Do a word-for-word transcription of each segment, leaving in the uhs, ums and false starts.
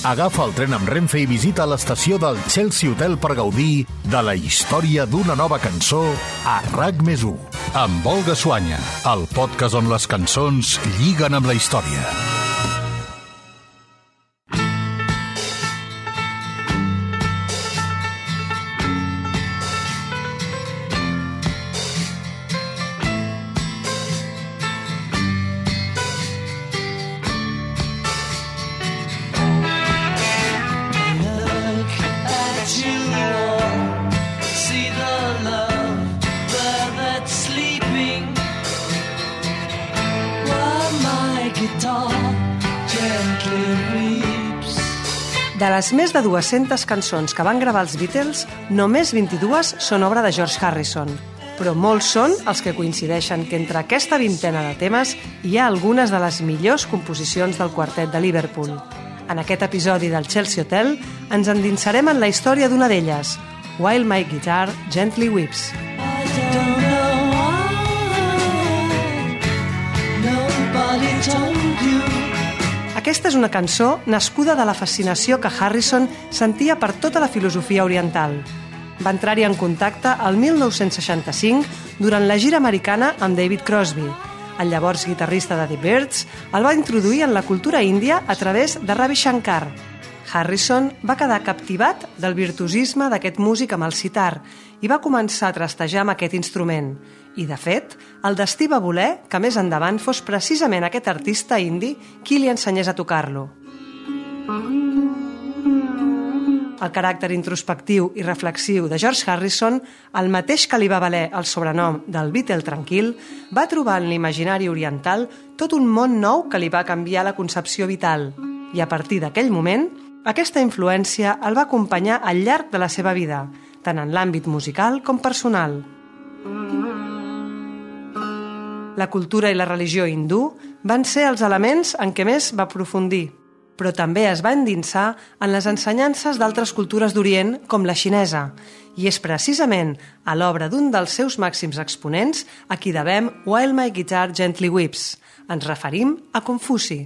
Agafa el tren amb Renfe i visita l'estació del Chelsea Hotel per gaudir de la història d'una nova cançó a RAC més u. Amb Olga Suanya, el podcast on les cançons lliguen amb la història. De les més de dues-centes cançons que van gravar els Beatles, només vint-i-dues són obra de George Harrison. Però molts són els que coincideixen que entre aquesta vintena de temes hi ha algunes de les millors composicions del quartet de Liverpool. En aquest episodi del Chelsea Hotel ens endinsarem en la història d'una d'elles, While My Guitar Gently Weeps. Aquesta és una cançó nascuda de la fascinació que Harrison sentia per tota la filosofia oriental. Va entrar-hi en contacte el mil nou-cents seixanta-cinc durant la gira americana amb David Crosby. El llavors guitarrista de The Byrds el va introduir en la cultura índia a través de Ravi Shankar. Harrison va quedar captivat del virtuosisme d'aquest músic amb el sitar i va començar a trastejar amb aquest instrument. I, de fet, el destí va voler que més endavant fos precisament aquest artista indi qui li ensenyés a tocar-lo. El caràcter introspectiu i reflexiu de George Harrison, el mateix que li va valer el sobrenom del Beatle tranquil, va trobar en l'imaginari oriental tot un món nou que li va canviar la concepció vital. I a partir d'aquell moment, aquesta influència el va acompanyar al llarg de la seva vida, tant en l'àmbit musical com personal. La cultura i la religió hindú van ser els elements en què més va aprofundir, però també es va endinsar en les ensenyances d'altres cultures d'Orient, com la xinesa, i és precisament a l'obra d'un dels seus màxims exponents a qui devem While My Guitar Gently Weeps. Ens referim a Confuci.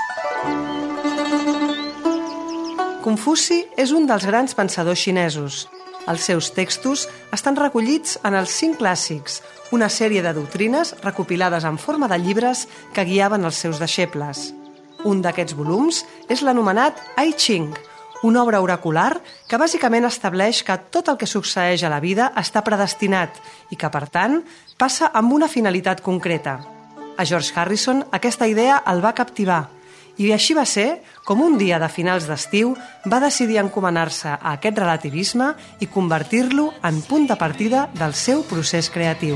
Confuci és un dels grans pensadors xinesos. Els seus textos estan recollits en els cinc clàssics, una sèrie de doctrines recopilades en forma de llibres que guiaven els seus deixebles. Un d'aquests volums és l'anomenat I Ching, una obra oracular que bàsicament estableix que tot el que succeeix a la vida està predestinat i que, per tant, passa amb una finalitat concreta. A George Harrison aquesta idea el va captivar, i així va ser com un dia de finals d'estiu va decidir encomanar-se a aquest relativisme i convertir-lo en punt de partida del seu procés creatiu.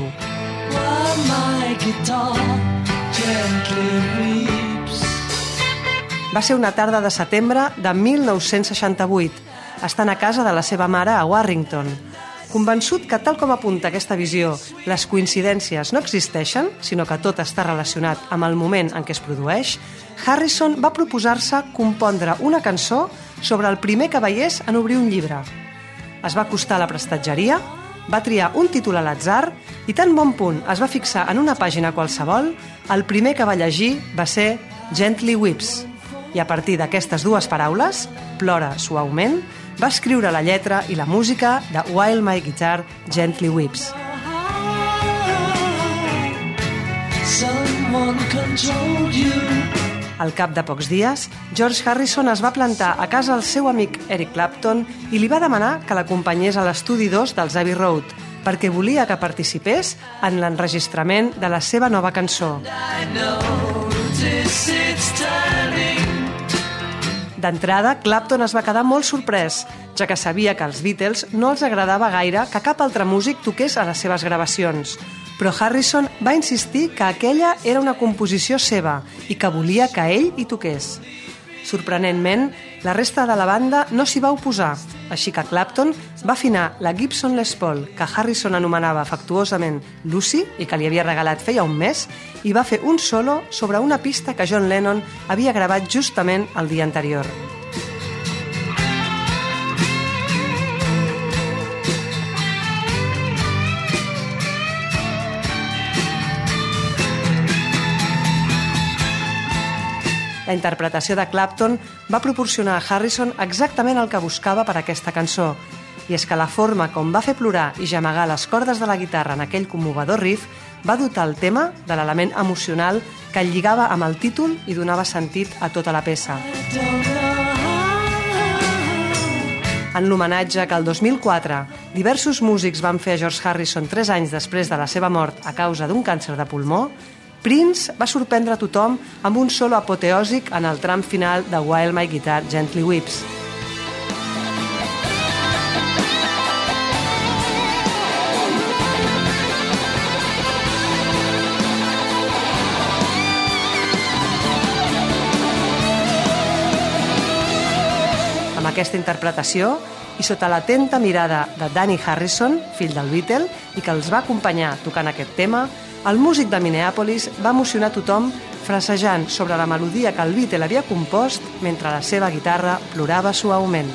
Va ser una tarda de setembre de mil nou-cents seixanta-vuit, estant a casa de la seva mare a Warrington. Convençut que, tal com apunta aquesta visió, les coincidències no existeixen, sinó que tot està relacionat amb el moment en què es produeix, Harrison va proposar-se compondre una cançó sobre el primer que veiés en obrir un llibre. Es va acostar a la prestatgeria, va triar un títol a l'atzar i tan bon punt es va fixar en una pàgina qualsevol, el primer que va llegir va ser Gently Weeps. I a partir d'aquestes dues paraules, plora suaument, va escriure la lletra i la música de While My Guitar Gently Weeps. Al cap de pocs dies, George Harrison es va plantar a casa del seu amic Eric Clapton i li va demanar que l'acompanyés a l'estudi dos dels Abbey Road, perquè volia que participés en l'enregistrament de la seva nova cançó. D'entrada, Clapton es va quedar molt sorprès, ja que sabia que als Beatles no els agradava gaire que cap altre músic toqués a les seves gravacions. Però Harrison va insistir que aquella era una composició seva i que volia que ell hi toqués. Sorprenentment, la resta de la banda no s'hi va oposar, així que Clapton va afinar la Gibson Les Paul, que Harrison anomenava afectuosament Lucy i que li havia regalat feia un mes, i va fer un solo sobre una pista que John Lennon havia gravat justament el dia anterior. La interpretació de Clapton va proporcionar a Harrison exactament el que buscava per a aquesta cançó, i és que la forma com va fer plorar i gemegar les cordes de la guitarra en aquell commovedor riff va dotar el tema de l'element emocional que el lligava amb el títol i donava sentit a tota la peça. En l'homenatge que el dos mil quatre diversos músics van fer a George Harrison tres anys després de la seva mort a causa d'un càncer de pulmó, Prince va sorprendre a tothom amb un solo apoteòsic en el tram final de While My Guitar Gently Weeps. Amb aquesta interpretació, i sota l'atenta mirada de Danny Harrison, fill del Beatle, i que els va acompanyar tocant aquest tema, el músic de Minneapolis va emocionar tothom frasejant sobre la melodia que el Beatle havia compost mentre la seva guitarra plorava suaument.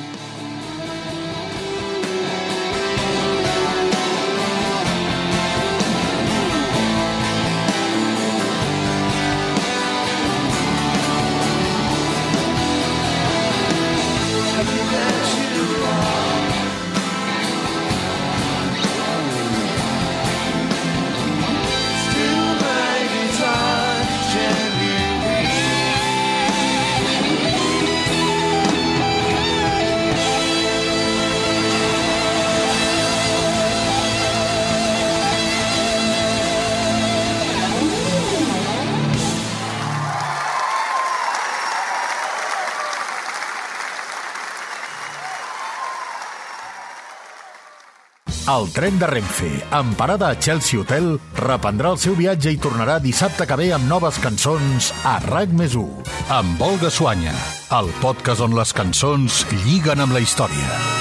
El tren de Renfe, amb parada a Chelsea Hotel, reprendrà el seu viatge i tornarà dissabte que ve amb noves cançons a RAC més u, amb Olga Suanya, el podcast on les cançons lliguen amb la història.